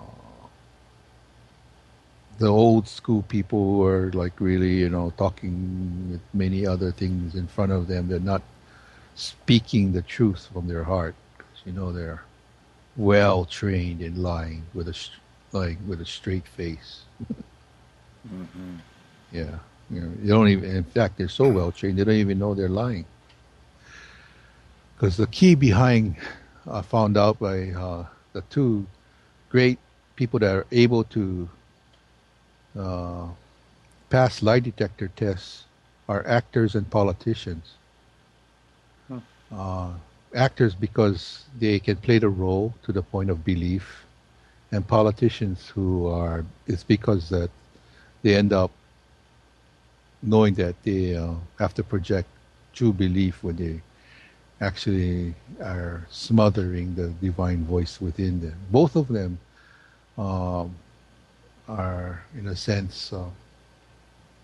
the old school people who are like really, you know, talking with many other things in front of them. They're not speaking the truth from their heart. You know, they're well trained in lying with a like with a straight face. Mm-hmm. Yeah, you know, you don't even. In fact, they're so well trained they don't even know they're lying. Because the key behind, I uh, found out by uh, the two great people that are able to uh, pass lie detector tests are actors and politicians. Hmm. Uh, actors because they can play the role to the point of belief, and politicians who are, it's because that they end up knowing that they uh, have to project true belief when they actually are smothering the divine voice within them. Both of them um, are, in a sense, uh,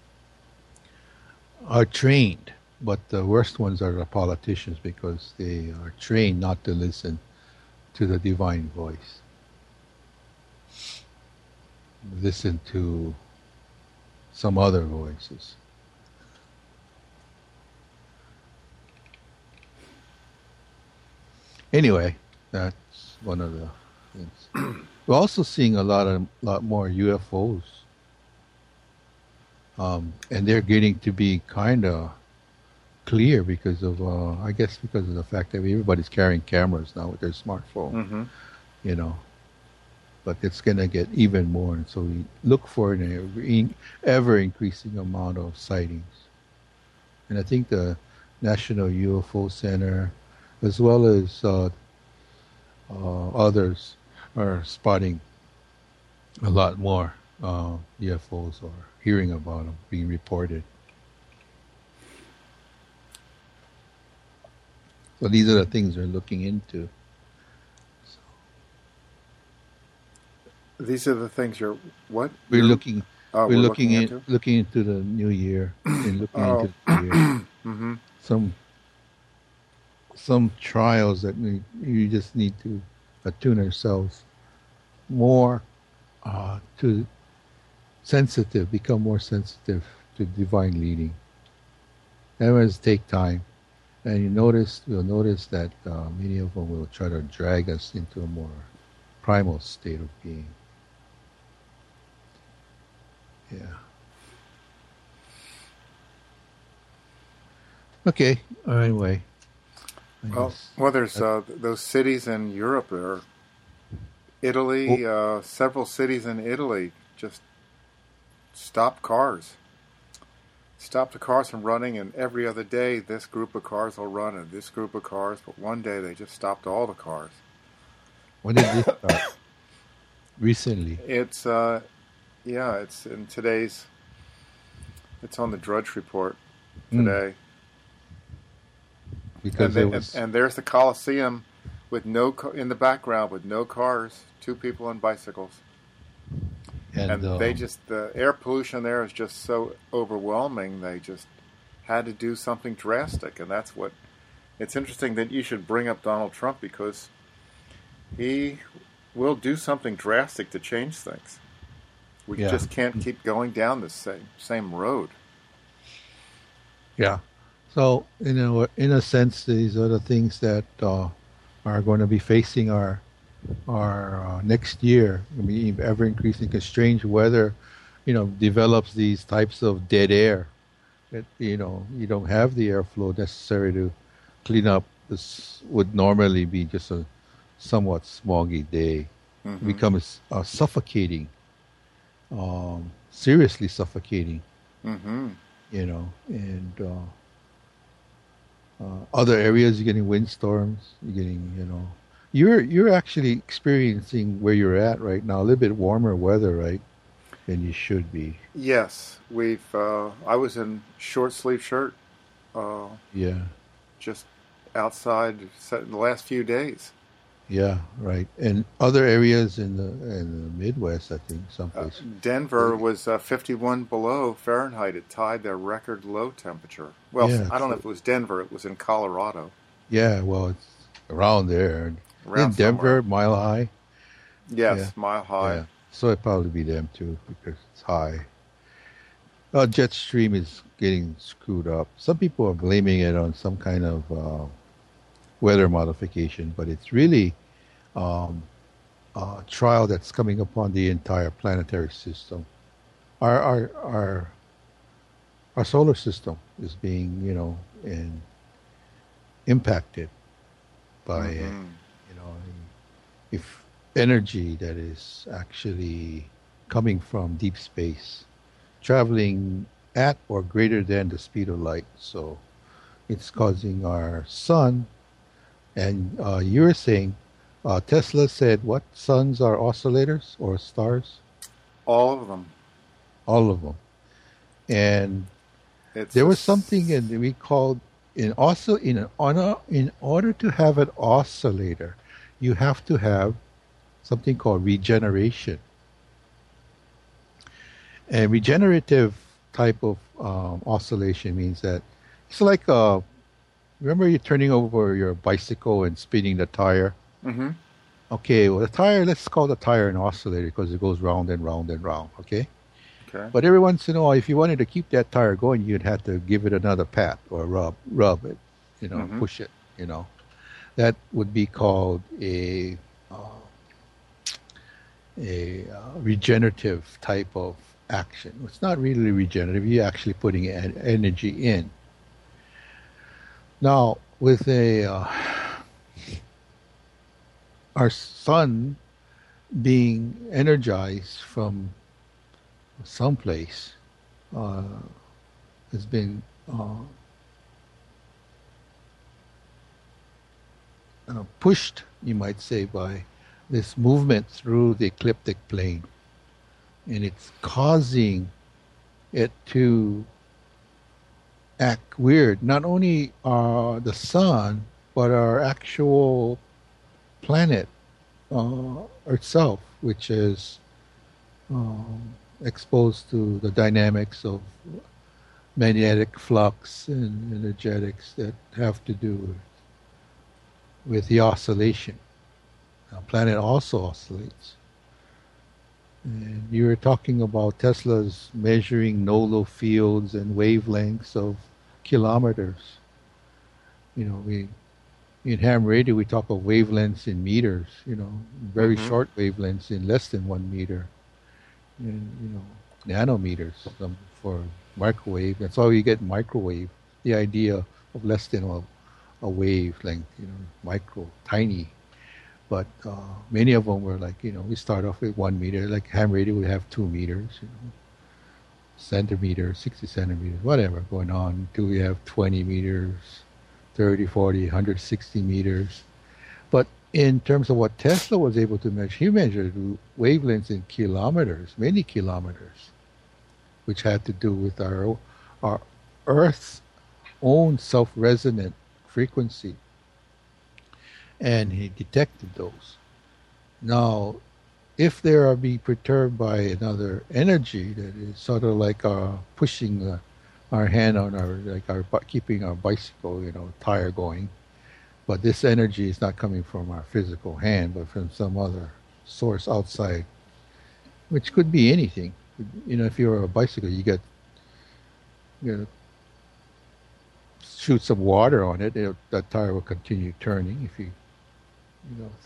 are trained, but the worst ones are the politicians because they are trained not to listen to the divine voice. Listen to some other voices. Anyway, that's one of the things. We're also seeing a lot of lot more U F Os, um, and they're getting to be kind of clear because of, uh, I guess, because of the fact that everybody's carrying cameras now with their smartphone. Mm-hmm. You know, but it's going to get even more, and so we look for an ever increasing amount of sightings. And I think the National U F O Center, as well as uh, uh, others, are spotting a lot more uh, U F Os or hearing about them being reported. So these are the things we're looking into. So. These are the things you're what? We're you're, looking. oh, we're, we're looking, looking in, into looking into the new year and looking oh. into the year. Mm-hmm. Some some trials that we, you just need to attune ourselves more uh, to sensitive, become more sensitive to divine leading. That must take time. And you notice, you'll notice that uh, many of them will try to drag us into a more primal state of being. Yeah. Okay. Anyway. I Well, guess well, there's uh, those cities in Europe. There, Italy, uh, several cities in Italy just stopped cars. Stop the cars from running, and every other day this group of cars will run, and this group of cars. But one day they just stopped all the cars. When did this start? Recently. It's, uh, yeah, it's in today's. It's on the Drudge Report today. Mm. Because and, they, was... and, and there's the Colosseum with no in the background with no cars, two people on bicycles. And, and um, they just, the air pollution there is just so overwhelming, they just had to do something drastic. And that's what, it's interesting that you should bring up Donald Trump because he will do something drastic to change things. We yeah. just can't keep going down the same, same road. Yeah. So, you know, in a sense, these are the things that uh, are going to be facing our Our uh, next year. I mean, ever increasing, because strange weather, you know, develops these types of dead air. That you know, you don't have the airflow necessary to clean up. This would normally be just a somewhat smoggy day. Mm-hmm. It becomes uh, suffocating, um, seriously suffocating. Mm-hmm. You know, and uh, uh, other areas you're getting windstorms. You're getting, you know. You're you're actually experiencing where you're at right now, a little bit warmer weather, right? Than you should be. Yes, we've. Uh, I was in short sleeve shirt. Uh, yeah. Just outside the last few days. Yeah, right. And other areas in the in the Midwest, I think, someplace. Uh, Denver was uh, fifty-one below Fahrenheit. It tied their record low temperature. Well, yeah, I don't know if it was Denver. It was in Colorado. Yeah, well, it's around there. In Denver, somewhere. Mile High? Yes, yeah. Mile High. Yeah. So it'd probably be them too, because it's high. Uh, jet stream is getting screwed up. Some people are blaming it on some kind of uh, weather modification, but it's really um, a trial that's coming upon the entire planetary system. Our our our our solar system is being, you know, in, impacted by mm-hmm. it. If energy that is actually coming from deep space, traveling at or greater than the speed of light, so it's causing our sun. And uh, you were saying, uh, Tesla said, what suns are oscillators or stars? All of them. All of them. And it's there was something in we called in also in an honor in order to have an oscillator. You have to have something called regeneration. And regenerative type of um, oscillation means that it's like uh, remember you're turning over your bicycle and spinning the tire. Mm-hmm. Okay, well the tire, let's call the tire an oscillator because it goes round and round and round. Okay, Okay. but every once in a while, if you wanted to keep that tire going, you'd have to give it another pat or rub, rub it, you know, Mm-hmm. push it, you know. That would be called a uh, a uh, regenerative type of action. It's not really regenerative. You're actually putting en- energy in. Now, with a uh, our sun being energized from someplace uh, has been uh, uh, pushed, you might say, by this movement through the ecliptic plane, and it's causing it to act weird. Not only uh, the sun, but our actual planet uh, itself, which is um, exposed to the dynamics of magnetic flux and energetics that have to do with, with the oscillation. Our planet also oscillates. And you were talking about Tesla's measuring nodal fields and wavelengths of kilometers. You know, we in ham radio we talk of wavelengths in meters. You know, very Mm-hmm. short wavelengths in less than one meter. And you know, nanometers um, for microwave. That's why you get microwave. The idea of less than a, a wavelength. You know, micro, tiny. But uh, many of them were like, you know, we start off with one meter. Like ham radio, we have two meters, you know, centimeters, sixty centimeters, whatever, going on until we have twenty meters, thirty, forty, one hundred sixty meters. But in terms of what Tesla was able to measure, he measured wavelengths in kilometers, many kilometers, which had to do with our our Earth's own self-resonant frequency. And he detected those. Now, if they are being perturbed by another energy that is sort of like uh, pushing uh, our hand on our, like our, keeping our bicycle, you know, tire going, but this energy is not coming from our physical hand, but from some other source outside, which could be anything. You know, if you're a bicycle, you get, you know, shoot some water on it, it'll, that tire will continue turning. If you You know,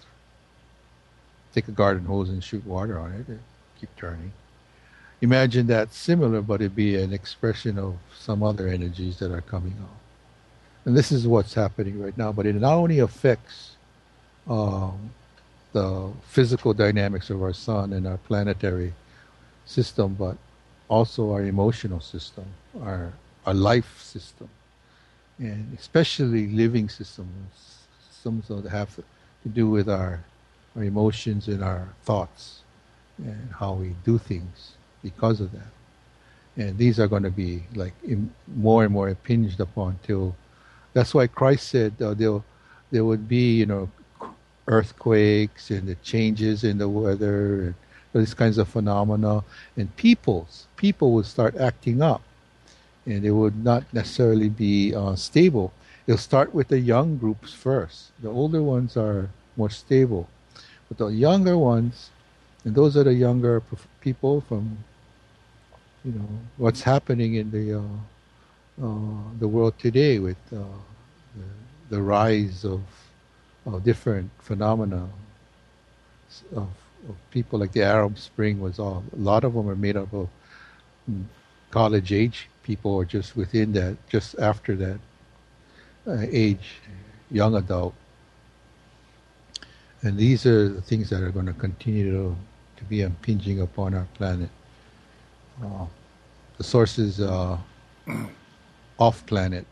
take a garden hose and shoot water on it and keep turning. Imagine that similar, but it'd be an expression of some other energies that are coming out. And this is what's happening right now, but it not only affects um, the physical dynamics of our sun and our planetary system, but also our emotional system, our, our life system, and especially living systems, systems that have to do with our, our emotions and our thoughts and how we do things because of that. And these are going to be like im- more and more impinged upon till that's why Christ said uh, there there would be, you know, earthquakes and the changes in the weather and these kinds of phenomena, and peoples people would start acting up, and it would not necessarily be uh, stable. It'll start with the young groups first. The older ones are more stable. But the younger ones, and those are the younger people from, you know, what's happening in the uh, uh, the world today with uh, the, the rise of, of different phenomena of, of people like the Arab Spring was all. A lot of them are made up of college age people or just within that, just after that uh, age, young adult. And these are the things that are going to continue to, to be impinging upon our planet. Uh, the source is uh, off planet,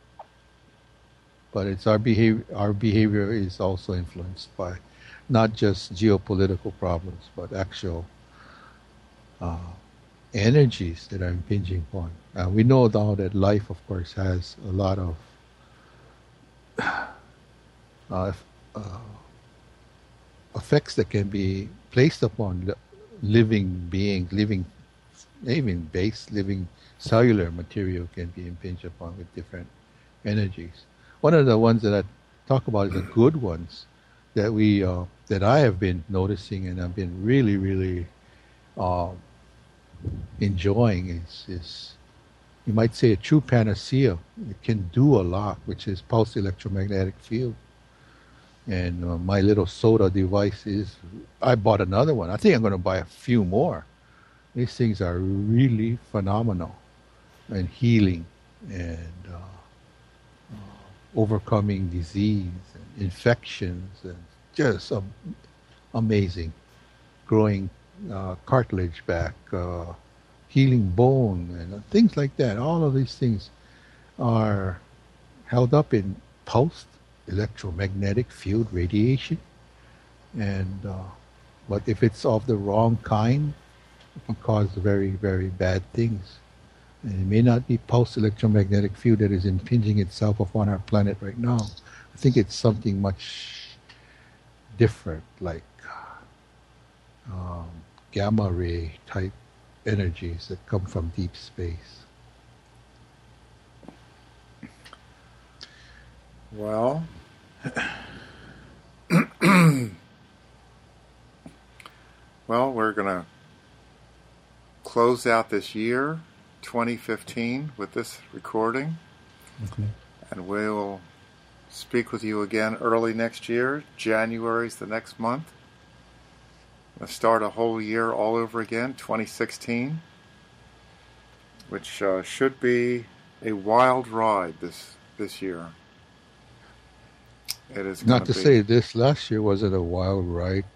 but it's our behavior. Our behavior is also influenced by not just geopolitical problems, but actual uh, energies that are impinging upon. Uh, we know now that life, of course, has a lot of uh, uh, effects that can be placed upon living beings, living even base living cellular material can be impinged upon with different energies. One of the ones that I talk about is the good ones that we uh, that I have been noticing and I've been really, really uh, enjoying is, is you might say a true panacea. It can do a lot, which is pulse electromagnetic field. And uh, my little soda device is, I bought another one. I think I'm going to buy a few more. These things are really phenomenal and healing and uh, uh, overcoming disease and infections and just um, amazing. Growing uh, cartilage back, uh, healing bone, and uh, things like that. All of these things are held up in pulsed electromagnetic field radiation. And uh, but if it's of the wrong kind, it can cause very, very bad things. And it may not be pulsed electromagnetic field that is impinging itself upon our planet right now. I think it's something much different, like um, gamma ray type energies that come from deep space. Well, well, we're going to close out this year, twenty fifteen, with this recording. Okay. And we'll speak with you again early next year. January's the next month. We'll start a whole year all over again, twenty sixteen, which uh, should be a wild ride this this year. It is Not to be, say this last year wasn't a wild ride.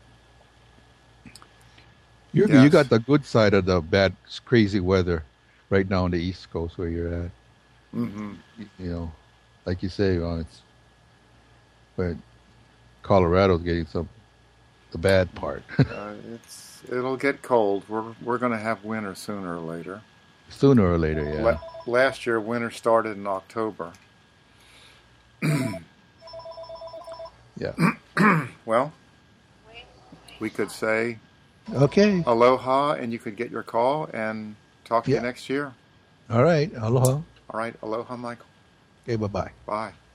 You yes. you got the good side of the bad, crazy weather right now on the East Coast where you're at. Mm-hmm. You know, like you say, well, it's but Colorado's getting some the bad part. uh, it's it'll get cold. We're we're going to have winter sooner or later. Sooner or later, yeah. La- last year, winter started in October. Yeah. Well, we could say okay. Aloha, and you could get your call and talk to yeah. you next year. All right. Aloha. All right. Aloha, Michael. Okay, bye-bye. Bye.